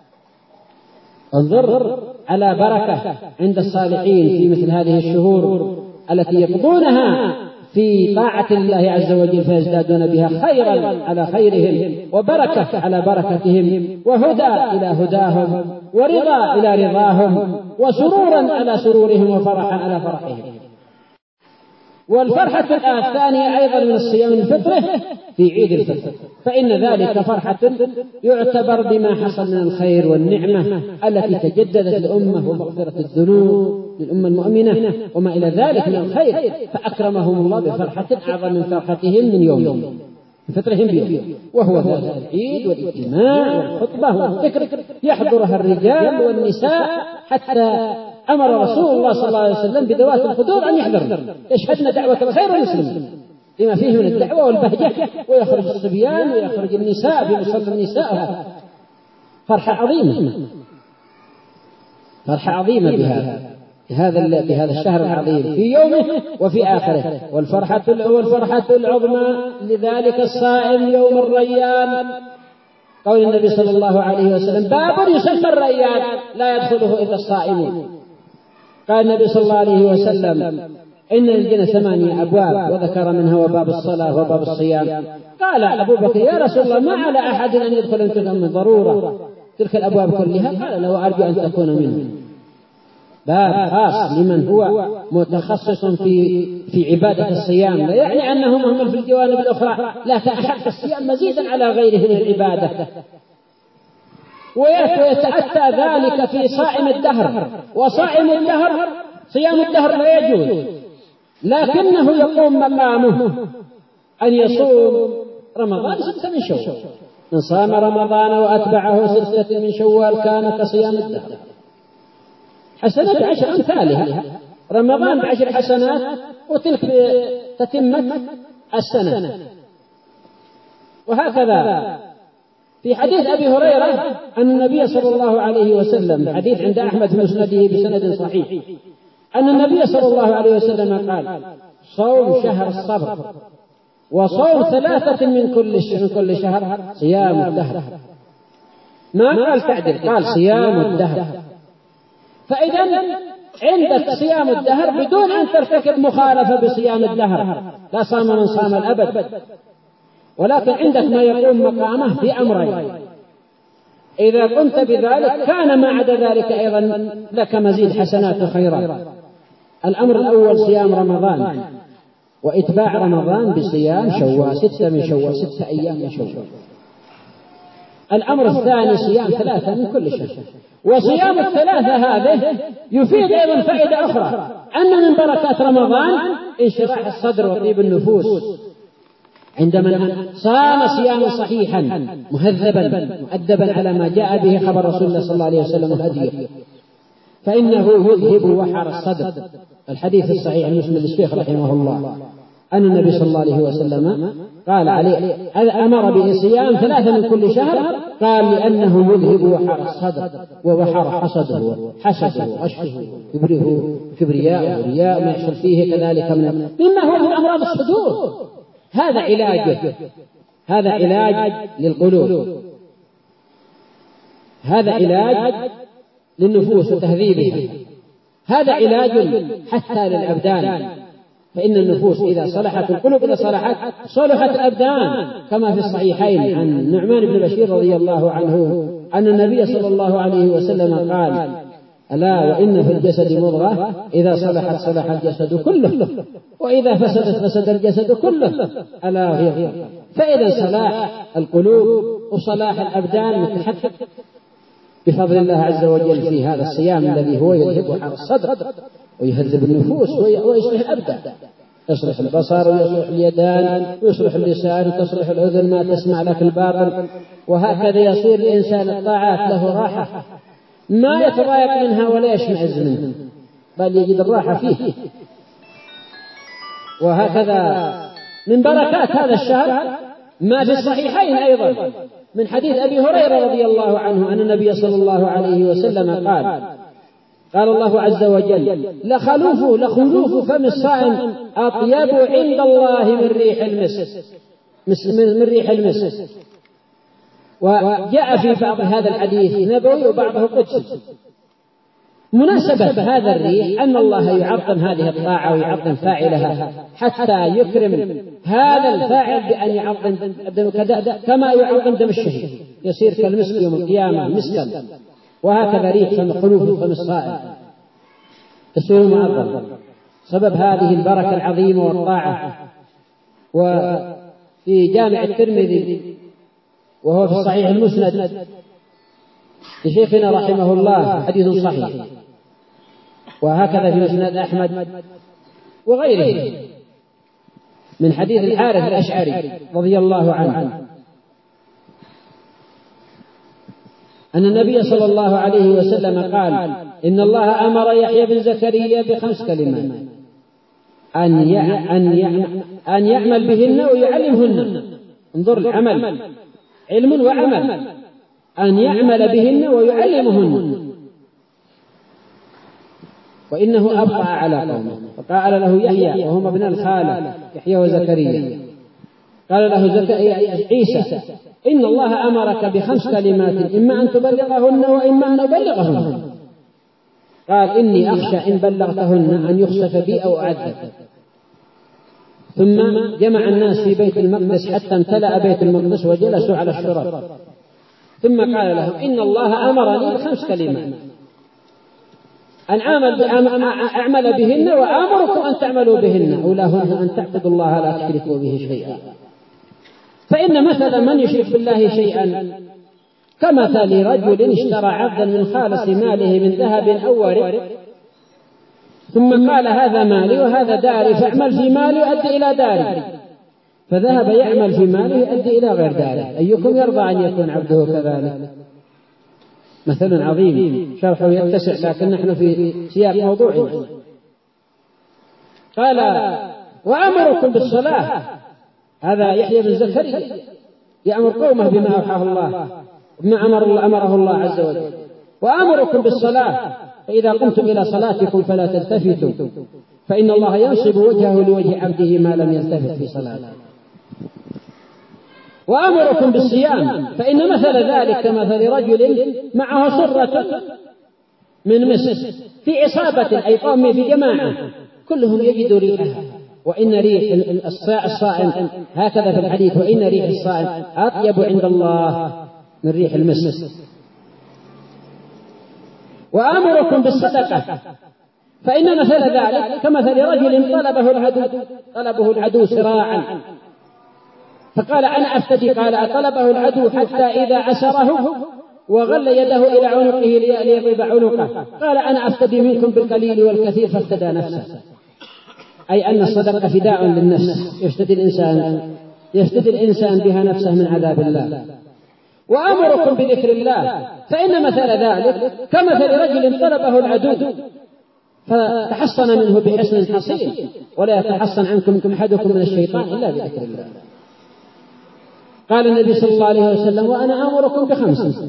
انظر على بركة عند الصالحين في مثل هذه الشهور التي يقضونها في طاعة الله عز وجل فيزدادون بها خيرا على خيرهم، وبركة على بركتهم، وهدى إلى هداهم، ورضا إلى رضاهم، وسرورا على سرورهم، وفرحا على فرحهم. والفرحة الثانية أيضا من الصيام من فطره في عيد الفطر، فإن ذلك فرحة يعتبر بما حصل من الخير والنعمة التي تجددت الأمة ومغفرة الذنوب للأمة المؤمنة وما إلى ذلك من الخير، فأكرمهم الله بفرحة أعظم من فرحتهم من يوم فطرهم بيوم، وهو هذا العيد والاجتماع والخطبة والذكر يحضرها الرجال والنساء، حتى أمر رسول الله صلى الله عليه وسلم بذوات الخدور أن يحضرن يشهدن دعوة الخير والمسلمين لما فيه من الدعوة والبهجة، ويخرج الصبيان ويخرج النساء في مصلى النساء. فرحة عظيمة، فرحة عظيمة بهذا بهذا بهذا الشهر العظيم في يومه وفي آخره. والفرحة والفرحة العظمى لذلك الصائم يوم الريان، قول النبي صلى الله عليه وسلم: باب يسمى الريان لا يدخله إلا الصائمون. قال النبي صلى الله عليه وسلم: إن للجنة ثمانية أبواب، وذكر منها وباب الصلاة وباب الصيام. قال أبو بكر: يا رسول الله ما على أحد أن يدخل من تلك من ضرورة تلك الأبواب كلها؟ قال: لو أرجو أن تكون منهم. باب خاص لمن هو متخصص في في عبادة الصيام، لا يعني أنهم هم في الجوانب الأخرى، لكن أحق الصيام مزيدا على غيره من العبادة. ويتأتى ذلك في صائم الدهر، وصائم الدهر صيام الدهر لا يجوز، لكنه يقوم مقامه أن يصوم رمضان ستة من شوال. من صام رمضان وأتبعه ستة من شوال كان كصيام الدهر. حسنات بعشر أمثالها، رمضان بعشر حسنات وتلك تتمة السنة. وهكذا في حديث أبي هريرة أن النبي صلى الله عليه وسلم، حديث عند أحمد في مسنده بسند صحيح، أن النبي صلى الله عليه وسلم قال: صوم شهر الصبر وصوم ثلاثة من كل من كل شهر صيام الدهر. ما قال تعدل، قال صيام الدهر. فإذا عندك صيام الدهر بدون أن ترتكب مخالفة بصيام الدهر، لا صام من صام الأبد، ولكن عندك ما يقوم مقامه في أمرين. إذا قمت بذلك كان ما عدا ذلك أيضا لك مزيد حسنات وخيرات. الأمر الأول صيام رمضان، وإتباع رمضان بصيام شوال، ستة من شوال، ستة أيام من شوال. الأمر الثاني صيام ثلاثة من كل شهر. وصيام الثلاثة هذه يفيد أيضا فائدة أخرى، أن من بركات رمضان انشراح الصدر وطيب النفوس. عندما صام صياما صحيحا مهذبا مؤدبا على ما جاء به خبر رسول الله صلى الله عليه وسلم وهديه، فإنه يذهب وحر الصدر. الحديث الصحيح عن مسلم الشيخ رحمه الله أن النبي صلى الله عليه وسلم قال عليه أمر بصيام ثلاثة من كل شهر، قال لأنه يذهب وحر الصدر، ووحر حسده حسده غشه كبره كبرياء ورياء ما يحصل فيه كذلك من مما هو من أمراض الصدور. هذا علاجه، هذا علاج للقلوب، هذا علاج للنفوس وتهذيبها، هذا علاج حتى للأبدان. فإن النفوس إذا صلحت، القلوب إذا صلحت صلحت الأبدان، كما في الصحيحين عن نعمان بن بشير رضي الله عنه أن النبي صلى الله عليه وسلم قال: ألا وإن في الجسد مضغة إذا صلحت صلح الجسد كله، وإذا فسدت فسد الجسد كله، ألا وهي القلب. فإذا صلاح القلوب وصلاح الأبدان متحقق بفضل الله عز وجل في هذا الصيام الذي هو يذهب وحر الصدر ويهذب النفوس ويصلح الأبدان، يصلح البصر ويصلح اليدان ويصلح اللسان وتصلح الأذن ما تسمع لك الباطل، وهكذا يصير الإنسان الطاعات له راحة ما يتضايق منها ولا يشمئز منها، بل يجد الراحة فيه. وهكذا من بركات هذا الشهر ما في الصحيحين أيضا من حديث أبي هريرة رضي الله عنه أن النبي صلى الله عليه وسلم قال: قال الله عز وجل: لخلوف لخلوف فم الصائم أطيب عند الله من ريح المسك، من ريح المسك. وجاء في بعض هذا الحديث نبوي وبعضه قدسي. مناسبة هذا الريح أن الله يعظم هذه الطاعة ويعظم فاعلها حتى يكرم هذا الفاعل بأن يعظم كما يعظم دم الشهيد، يصير كالمسك يوم القيامة مسكا. وهكذا ريح فم خلوف فم الصائم تصير معظم سبب هذه البركة العظيمة والطاعة. وفي جامع الترمذي وهو في صحيح المسند لشيخنا رحمه الله حديث صحيح، وهكذا في مسند أحمد وغيره من حديث الحارث الأشعري رضي الله عنه أن النبي صلى الله عليه وسلم قال: إن الله أمر يحيى بن زكريا بخمس كلمات أن أن يعمل بهن ويعلمهن. انظر العمل، علم وعمل، أن يعمل بهن ويعلمهن. وإنه أبقى على قومه، فقال له يحيى وهم ابن الخالة يحيى وزكريا، قال له عيسى: إن الله أمرك بخمس كلمات إما أن تبلغهن وإما أن أبلغهن. قال: إني أخشى إن بلغتهن أن يخسف بي أو أعذب. ثم جمع الناس في بيت المقدس حتى امتلأ بيت المقدس وجلسوا على الشرف. ثم قال لهم: إن الله أمرني بخمس كلمات أن أعمل بهن وآمركم أن تعملوا بهن، أولاهن أن تعبدوا الله لا تشركوا به شيئا. فإن مثل من يشرك بالله شيئا كمثل رجل اشترى عبدا من خالص ماله من ذهب أو ورق، ثم قال: هذا مالي وهذا داري، فاعمل في مالي وأدي إلى داري. فذهب يعمل في ماله يؤدي إلى غير داره. أيكم يرضى أن يكون عبده كذلك؟ مثل عظيم شرحه يتسع، لكن نحن في سياق موضوعي. قال: وأمركم بالصلاة، هذا يحيى بن زكريا يأمر قومه بما أوحاه الله بما أمر الله أمره الله عز وجل. وأمركم بالصلاة فإذا قمتم إلى صلاتكم فلا تلتفتوا فإن الله ينصب وجهه لوجه عبده ما لم يلتفت في صلاته. وأمركم بالصيام فإن مثل ذلك كمثل رجل معه سرة من مسك في عصابة أي قوم في جماعة كلهم يجدوا ريحها، وإن ريح الصائم هكذا في الحديث، وإن ريح الصائم أطيب عند الله من ريح المسك. وأمركم بالصدقة فإن مثل ذلك كمثل رجل طلبه العدو طلبه العدو سراعا فقال أنا أفتدي، قال طلبه العدو حتى إذا عسره وغل يده إلى عنقه ليضرب عنقه قال أنا أفتدي منكم بالقليل والكثير فافتدى نفسه، أي أن الصدقة فداء للنفس يفتدي الإنسان يفتدي الإنسان بها نفسه من عذاب الله. وأمركم بذكر الله فإن مثل ذلك كمثل رجل طلبه العدو فتحصن منه بحصن حصين ولا يتحصن عنكم أحدكم من الشيطان إلا بذكر الله. قال النبي صلى الله عليه وسلم وأنا أمركم بخمس،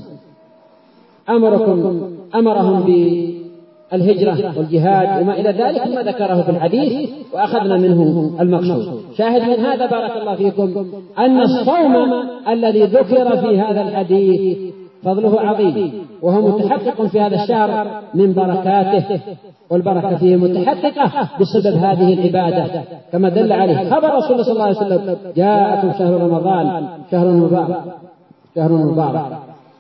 أمركم أمرهم بالهجرة والجهاد وما إلى ذلك ما ذكره في الحديث وأخذنا منه المقصود. شاهد من هذا بارك الله فيكم أن الصوم الذي ذكر في هذا الحديث فضله عظيم وهو متحقق في هذا الشهر من بركاته، والبركة فيه متحققة بسبب هذه العبادة كما دل عليه خبر رسول الله صلى الله عليه وسلم جاءكم شهر رمضان شهر مبارك شهر مبارك.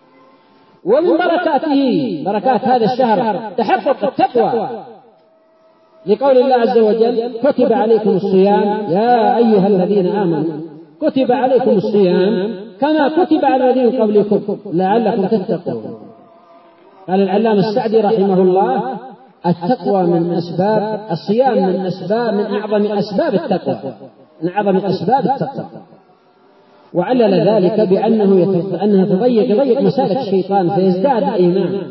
ومن بركاته بركات هذا الشهر تحقق التقوى لقول الله عز وجل كتب عليكم الصيام يا أيها الذين آمنوا كتب عليكم الصيام كما كتب على الذين قبلكم لعلكم تتقون. قال العلامة السعدي رحمه الله التقوى من أسباب الصيام من أسباب من أعظم أسباب التقوى من أعظم أسباب التقوى، وعلل ذلك بأنه أنها تضيق يضيق مسالك الشيطان فيزداد الإيمان،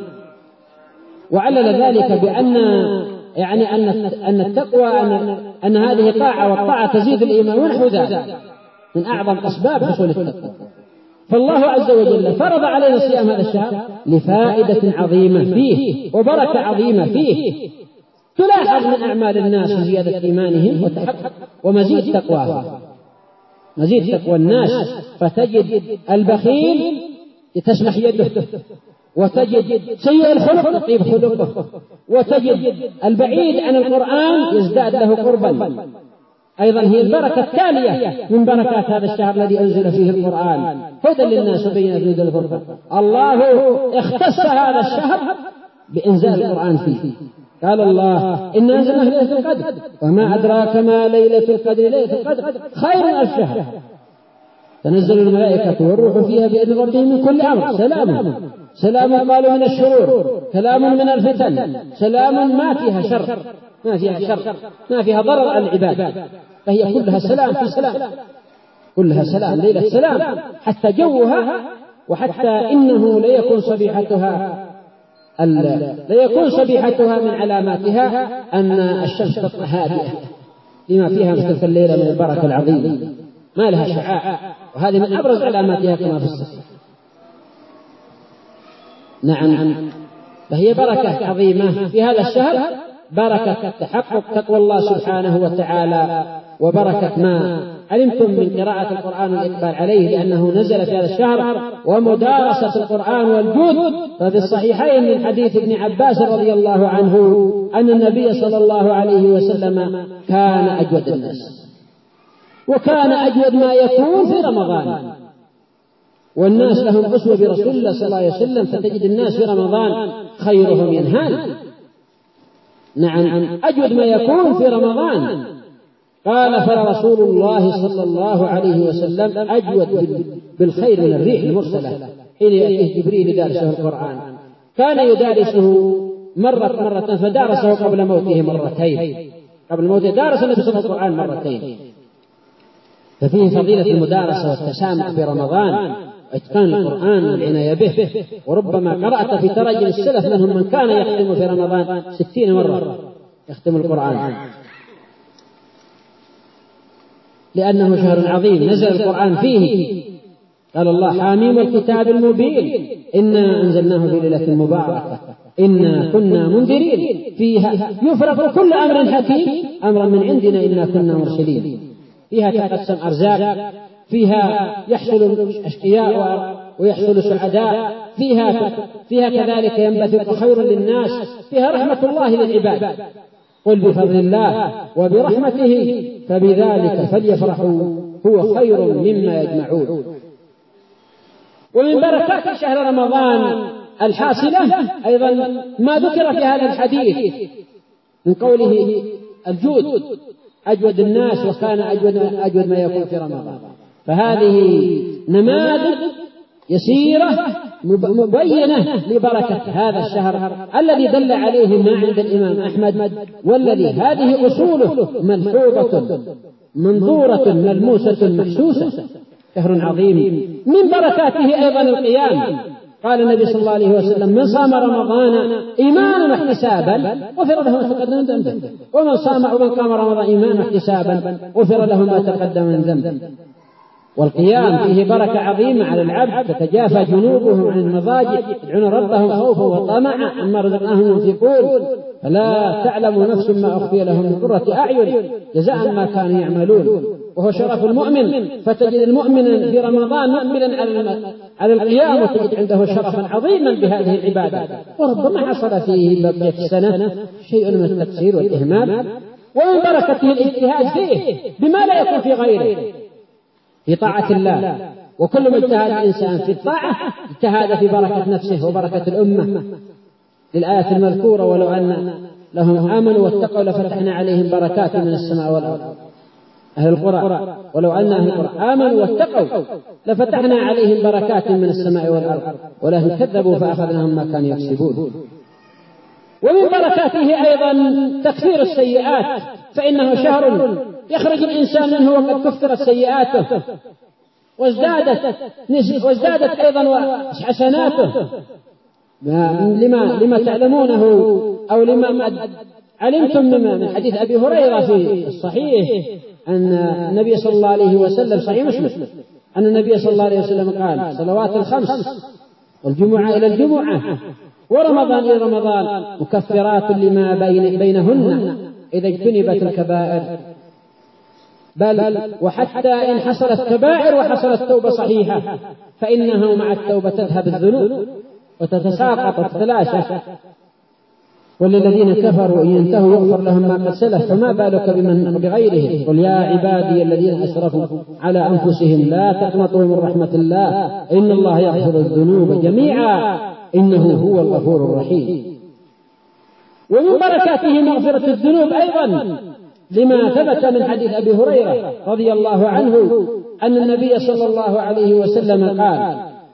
وعلل ذلك بأن يعني أن أن التقوى أن أن هذه طاعة والطاعة تزيد الإيمان ونحو ذلك من أعظم أسباب حصول التقوى. فالله عز وجل فرض علينا صيام هذا الشهر لفائدة عظيمة فيه وبركة عظيمة فيه تلاحظ من أعمال الناس زيادة إيمانهم وتحقق ومزيد تقواهم مزيد تقوى الناس، فتجد البخيل تسمح يده وتجد سيء الخلق يطيب خلقه وتجد البعيد عن القرآن يزداد له قربا. أيضا هي البركة التالية من بركات هذا الشهر الذي أنزل فيه القرآن هدى للناس وبينات من الفرقان. الله اختص هذا الشهر بإنزال القرآن فيه. قال الله إنا أنزلناه ليلة القدر وما أدراك ما ليلة القدر ليلة القدر خير من ألف شهر تنزل الملائكة والروح فيها بإذن ربهم من كل أمر سلام سلام قالوا من الشرور سلام من الفتن سلام ما فيها شر ما فيها شر ما فيها ضرر على العباد، فهي كلها سلام في سلام كلها سلام ليلة سلام حتى جوها وحتى إنه ليكون صبيحتها ليكون صبيحتها من علاماتها أن الشمس تطلع هادئة لما فيها من تلك الليلة من البركة العظيمة ما لها شعاع، وهذه من أبرز علاماتها كما في الصحيح. نعم فهي بركة عظيمة في هذا الشهر، بركة تحقق تقوى الله سبحانه وتعالى وبركة ما علمتم من قراءة القرآن والإقبال عليه لأنه نزل في هذا الشهر ومدارسة القرآن والجود. ففي الصحيحين من حديث ابن عباس رضي الله عنه أن النبي صلى الله عليه وسلم كان أجود الناس وكان أجود ما يكون في رمضان، والناس لهم أسوة برسول الله صلى الله عليه وسلم، فتجد الناس في رمضان خيرهم ينهال. نعم أجود ما يكون في رمضان. قال فرسول الله صلى الله عليه وسلم أجود بالخير من الريح المرسلة حين يأتيه جبريل يدارسه القرآن، كان يدارسه مرة مرة فدارسه قبل موته مرتين قبل موته دارس النبي صلى الله عليه وسلم القرآن مرتين. ففيه فضيلة المدارسة والتسامح في رمضان وإتقان القرآن والعناية به. وربما قرأت في تراجم السلف منهم من كان يختم في رمضان ستين مرة يختم القرآن، لأنه شهر عظيم نزل القرآن فيه قال الله: حاميم الكتاب المبين إنا أنزلناه في ليلة مباركة إنا كنا منذرين فيها يفرق كل أمر حكيم أمرا من عندنا إنا كنا مرسلين. فيها تقسم أرزاق، فيها يحصل أشقياء ويحصل سعداء، فيها فيها كذلك ينبثق خير للناس، فيها رحمة الله للعباد. قل بفضل الله وبرحمته فبذلك فليفرحوا هو خير مما يجمعون. ومن بركات شهر رمضان الحاصلة أيضا ما ذكر في هذا الحديث من قوله: الجود أجود الناس وكان أجود, أجود ما يكون في رمضان. فهذه نماذج يسيرة مبينة لبركة هذا الشهر الذي دل عليه ما عند الإمام أحمد، والذي هذه أصوله ملحوظة منظورة ملموسة محسوسة. شهر عظيم من بركاته أيضا القيام. قال النبي صلى الله عليه وسلم: من صام رمضان إيمانا واحتسابا غفر له ما تقدم من ذنبه، ومن صام ومن قام رمضان إيمانا واحتسابا غفر له ما تقدم من ذنبه. والقيام فيه بركة عظيمة على العبد، تتجافى جنوبهم عن المضاجع يدعون ربهم خوفا وطمعا عما رزقناهم ينفقون، فلا تعلم نفس ما أخفي لهم من قرة أعين جزاء ما كانوا يعملون. وهو شرف المؤمن، فتجد المؤمن في رمضان مقبلا على القيام وتجد عنده شرفا عظيما بهذه العبادة، وربما حصل فيه بقية السنة شيء من التقصير والإهمال. ومن بركته الاجتهاد فيه بما لا يكون في غيره في طاعة الله. وكل ما اجتهد الإنسان في الطاعة اجتهد في بركة نفسه وبركة الأمة. للآية المذكورة: ولو أن لهم آمنوا واتقوا لفتحنا عليهم بركات من السماء والأرض. أهل القرى: ولو أن أهل القرى آمنوا واتقوا لفتحنا عليهم بركات من السماء والأرض ولكن كذبوا فأخذناهم ما كانوا يكسبون. ومن بركاته أيضا تكفير السيئات، فإنه شهر يخرج الإنسان منه وقد كفرت سيئاته وازدادت وازدادت أيضا حسناته، لما لما تعلمونه أو لما علمتم من حديث أبي هريرة في الصحيح أن النبي صلى الله عليه وسلم، صحيح مسلم، أن النبي صلى الله عليه وسلم قال: صلوات الخمس والجمعة إلى الجمعة ورمضان إلى رمضان مكفرات لما بين بينهن إذا اجتنبت الكبائر، بل وحتى إن حصلت كبائر وحصلت توبة صحيحة فإنه مع التوبة تذهب الذنوب وتتساقط وتتلاشى. وللذين كفروا إن ينتهوا يغفر لهم ما قد سلف فما بالك بمن بغيره. قل يا عبادي الذين أسرفوا على أنفسهم لا تقنطوا من رحمة الله إن الله يغفر الذنوب جميعا إنه هو الغفور الرحيم. ومن بركاته مغفرة الذنوب أيضا لما ثبت من حديث أبي هريرة رضي الله عنه أن النبي صلى الله عليه وسلم قال: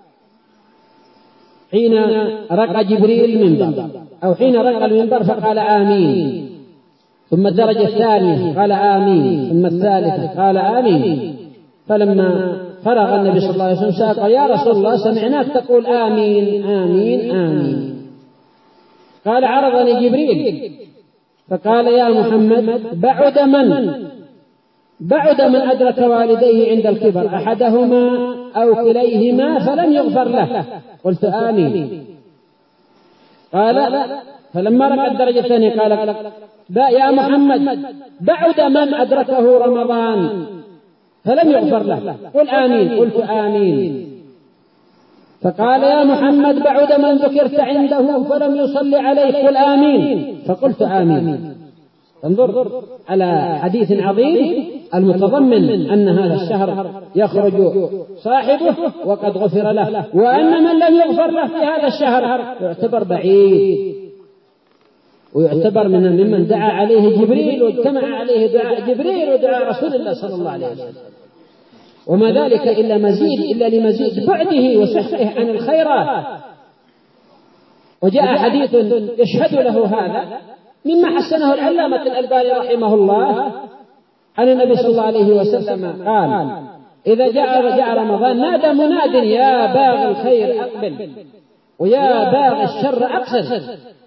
حين رقى جبريل المنبر أو حين رقى المنبر فقال آمين، ثم الدرجة الثانية قال آمين، ثم الثالثة قال آمين. فلما فرغ النبي صلى الله عليه وسلم سأل: يا رسول الله سمعناك تقول آمين آمين آمين. قال: عرضني جبريل فقال: يا محمد بعد من بعد من أدرك والديه عند الكبر أحدهما أو كليهما فلم يغفر له. قلت آمين. قال: فلما رقى الدرجة الثانية قال: يا محمد بعد من أدركه رمضان فلم يغفر له. قل آمين. قلت آمين. فقال: يا محمد بعد من ذكرت عنده فلم يصلي عليه. قل آمين. فقلت آمين. انظر على حديث عظيم المتضمن أن هذا الشهر يخرج صاحبه وقد غفر له، وأن من لم يغفر له في هذا الشهر يعتبر بعيد ويعتبر من ممن دعا عليه جبريل واجتمع عليه دعاء جبريل ودعاء رسول الله صلى الله عليه وسلم. وما ذلك إلا مزيد إلا لمزيد بعده وسحقه عن الخيرات. وجاء حديث يشهد له هذا مما حسنه العلامة الألباني رحمه الله عن النبي صلى الله عليه وسلم قال: إذا جاء جاء رمضان نادى مناد: يا باغي الخير أقبل ويا باغي الشر أقصر.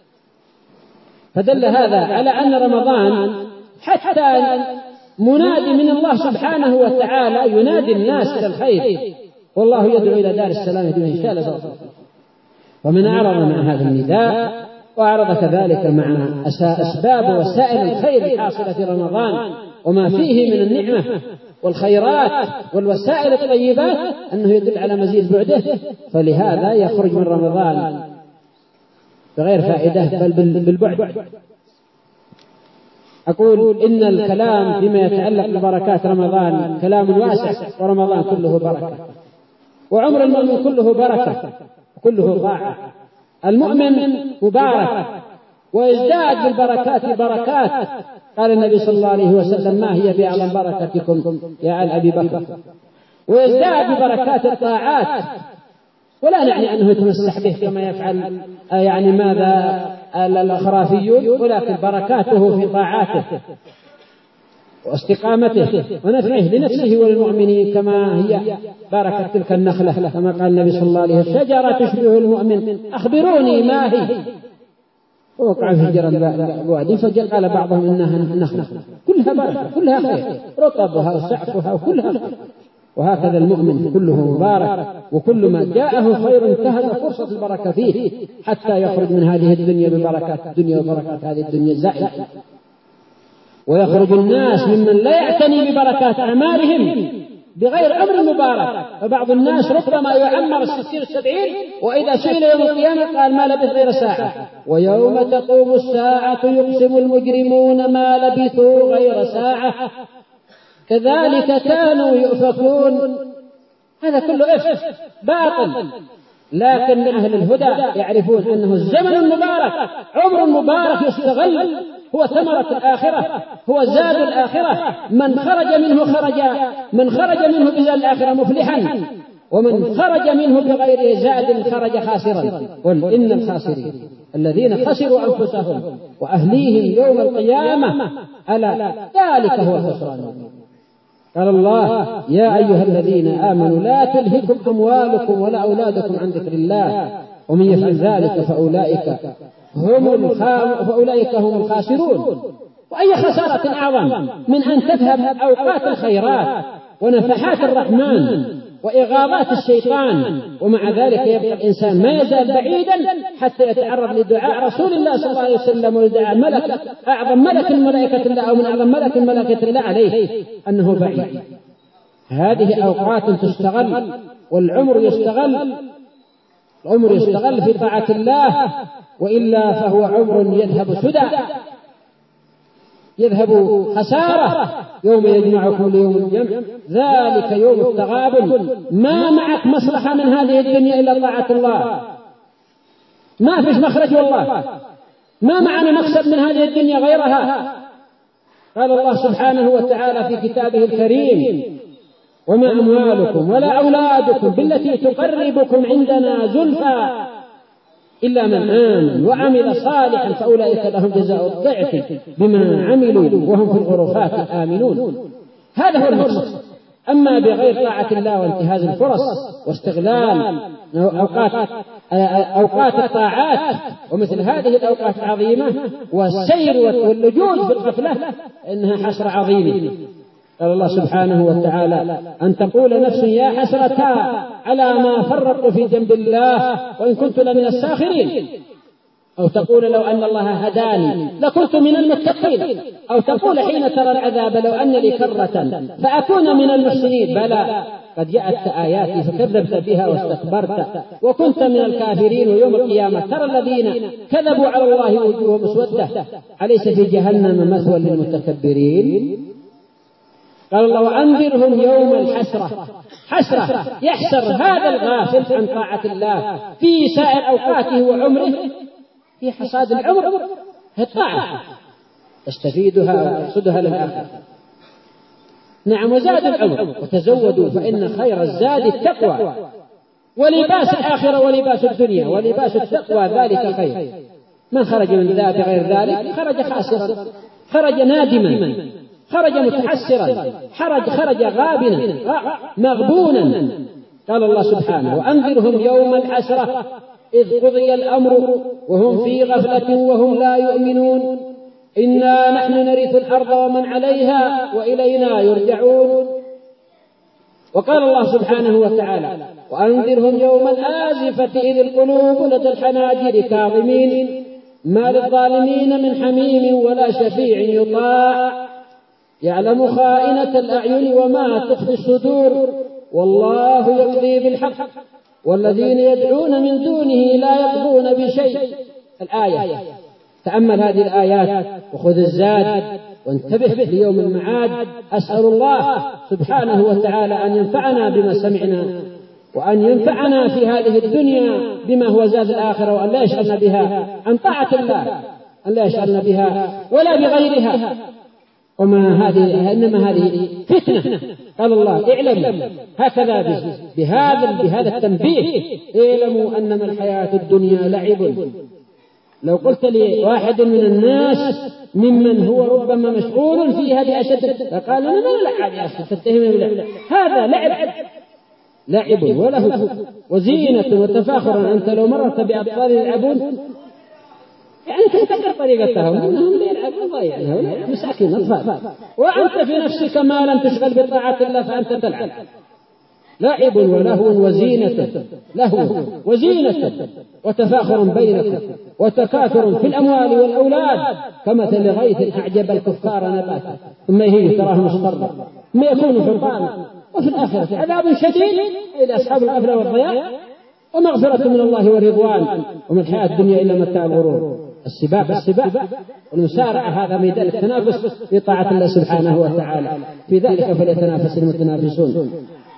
فدل هذا على أن رمضان حتى منادي من الله سبحانه وتعالى ينادي الناس إلى الخير، والله يدعو إلى دار السلام من شاء الله. ومن أعرض مع هذا النداء وأعرض كذلك مع أسباب وسائل الخير الحاصلة في رمضان وما فيه من النعمة والخيرات والوسائل الطيبات أنه يدل على مزيد بعده، فلهذا يخرج من رمضان بغير فائدة بل بالبعد. أقول إن الكلام فيما يتعلق ببركات رمضان كلام واسع، ورمضان كله بركة، وعمر المؤمن كله بركة وكله طاعة. المؤمن مبارك ويزداد بالبركات بركات. قال النبي صلى الله عليه وسلم: ما هي بأعظم بركتكم يا آل أبي بكر؟ ويزداد ببركات الطاعات، ولا نعني أنه يتمسح به كما يفعل يعني ماذا الخرافيون، ولكن بركاته في طاعاته واستقامته ونفعه لنفسه وللمؤمنين، كما هي بركة تلك النخلة، كما قال النبي صلى الله عليه وسلم: شجرة تشبه المؤمن، أخبروني ما هي؟ ووقع في هجر الوادي فقال بعضهم إنها نخلة كلها بركة كلها خير، رطبها وسعفها وكلها خير. وهكذا المؤمن كله مبارك، وكل ما جاءه خير انتهز فرصة البركة فيه حتى يخرج من هذه الدنيا ببركات الدنيا وبركات هذه الدنيا الزائلة. ويخرج الناس ممن لا يعتني ببركات أعمالهم بغير عمر مبارك. فبعض الناس ربما يعمر الستين السبعين، وإذا سئل يوم القيامة قال: ما لبث غير ساعة. ويوم تقوم الساعة يقسم المجرمون ما لبثوا غير ساعة كذلك كانوا يؤفكون. هذا كله إفك باطل، لكن أهل الهدى يعرفون أنه الزمن المبارك عمر مبارك يستغل، هو ثمرة الآخرة، هو زاد الآخرة. من خرج منه خرج من خرج منه بزاد الآخرة مفلحا، ومن خرج منه بغير زاد خرج خاسرا. قل إن الخاسرين الذين خسروا أنفسهم وأهليهم يوم القيامة ألا ذلك هو الخسران المبين. قال الله: يا أيها الذين آمنوا لا تلهكم أموالكم ولا أولادكم عن ذكر الله ومن يفعل ذلك فأولئك هم فأولئك هم الخاسرون. وأي خسارة أعظم من أن تذهب أوقات الخيرات ونفحات الرحمن وإغاظات الشيطان، ومع ذلك يبقى الإنسان ما يزال بعيدا حتى يتعرض لدعاء رسول الله صلى الله عليه وسلم ولدعاء ملك أعظم ملك من ملائكة الله أو من أعظم ملك من ملائكة الله عليه أنه بعيد. هذه أوقات تستغل، والعمر يستغل، العمر يستغل في طاعة الله، وإلا فهو عمر يذهب سدى، يذهب خسارة. يوم يجمعكم ليوم الجمع ذلك يوم التغابن. ما معك مصلحة من هذه الدنيا إلا طاعة الله، ما فيش مخرج والله، ما معنا مقصد من هذه الدنيا غيرها. قال الله سبحانه وتعالى في كتابه الكريم: وما أموالكم ولا أولادكم بالتي تقربكم عندنا زلفى إلا من آمن وعمل صالحا فأولئك لهم جزاء الضعف بما عملوا وهم في الغرفات آمنون. هذا هو المقصد. أما بغير طاعة الله وانتهاز الفرص واستغلال أوقات أوقات الطاعات ومثل هذه الأوقات العظيمة والسير واللجوء في الغفلة إنها حسرة عظيمة. قال الله سبحانه وتعالى: أن تقول نفس يا حسرة على ما فرطت في جنب الله وإن كنت لمن الساخرين، أو تقول لو أن الله هداني لكنت من المتقين، أو تقول حين ترى العذاب لو أن لي كرة فأكون من المحسنين. بلى قد جاءت آياتي فكذبت بها واستكبرت وكنت من الكافرين. ويوم القيامة ترى الذين كذبوا على الله وجوههم مسودة أليس في جهنم مثوى للمتكبرين. قال الله: وأنذرهم يوم الحسرة. حسرة يحسر هذا الغافل عن طاعة الله في سائر أوقاته وعمره، في حصاد العمر الطاعة يستفيدها ويحصدها للآخرة. نعم، وزاد العمر وتزودوا فإن خير الزاد التقوى، ولباس الآخرة ولباس الدنيا ولباس التقوى ذلك خير. من خرج من ذا بغير ذلك خرج خاسرا، خرج نادما، خرج متحسرا، خرج خرج غابنا مغبونا. قال الله سبحانه: وأنذرهم يوم الحسرة إذ قضي الأمر وهم في غفلة وهم لا يؤمنون إنا نحن نرث الأرض ومن عليها وإلينا يرجعون. وقال الله سبحانه وتعالى: وأنذرهم يوم الآزفة إذ القلوب لدى الحناجر كاظمين ما للظالمين من حميم ولا شفيع يطاع يعلم خائنة الأعين وما تخفي الصدور والله يقضي بالحق والذين يدعون من دونه لا يقضون بشيء. الآية. تأمل هذه الآيات وخذ الزاد وانتبه ليوم المعاد. أسأل الله سبحانه وتعالى أن ينفعنا بما سمعنا وأن ينفعنا في هذه الدنيا بما هو زاد الآخرة، وأن لا يشغلنا بها عن طاعة الله، أن لا يشغلنا بها ولا بغيرها. وما هذه إنما هذه فتنة. قال الله: اعلم هكذا بهذا بهذا التنبيه اعلموا أنما الحياة الدنيا لعب. لو قلت لي واحد من الناس ممن هو ربما مشغول فيها بأشد فقال: أنا ما لعب يا أخي تتهمني باللعب، هذا لعب لعب وله وزينة وتفاخر. أنت لو مررت بأطفال يلعبون يعني تفتكر طريقتهم أنهم يلعبون ضيعها مساكين أطفال، وأنت في نفسك ما لم تشغل بطاعة الله فأنت تلعب. لعب ولهو وزينة لهو وزينة وتفاخر بينكم وتكاثر في الأموال والأولاد كمثل غيث أعجب الكفار نباته ثم يهيج تراه مصفرا ثم يكون حطاما وفي الآخرة عذاب شديد إلى أصحاب الغفلة والضياع ومغفرة من الله ورضوان وما الحياة الدنيا إلا متاع الغرور. السباق السباق والمسارعة هذا ميدان التنافس في طاعة الله سبحانه وتعالى، في ذلك فليتنافس المتنافسون.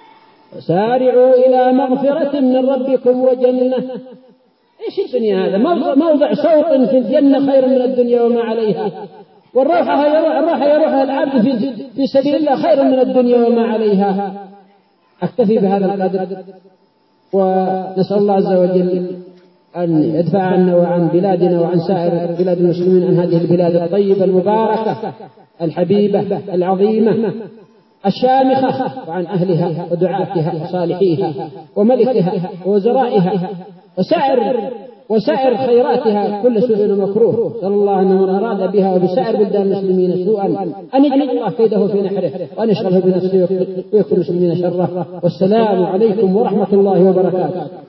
سارعوا إلى مغفرة من ربكم وجنة. إيش الدنيا هذا؟ موضع صوت في الجنة خير من الدنيا وما عليها، والروحة يروح الروحة يروحها العبد في, في سبيل الله خير من الدنيا وما عليها. أكتفي بهذا القدر، ونسأل الله عز وجل أن يدفع عنا وعن بلادنا وعن سائر بلاد المسلمين عن هذه البلاد الطيبة المباركة الحبيبة العظيمة الشامخة، وعن أهلها ودعاتها وصالحيها وملكها ووزرائها وسائر وسائر خيراتها كل سوء ومكروه. صلى الله أن من أراد بها وبسائر بلدان المسلمين سوءا أن يجعل الله كيده في نحره وأن يشغله بنفسه ويكفر المسلمين شره. والسلام عليكم ورحمة الله وبركاته.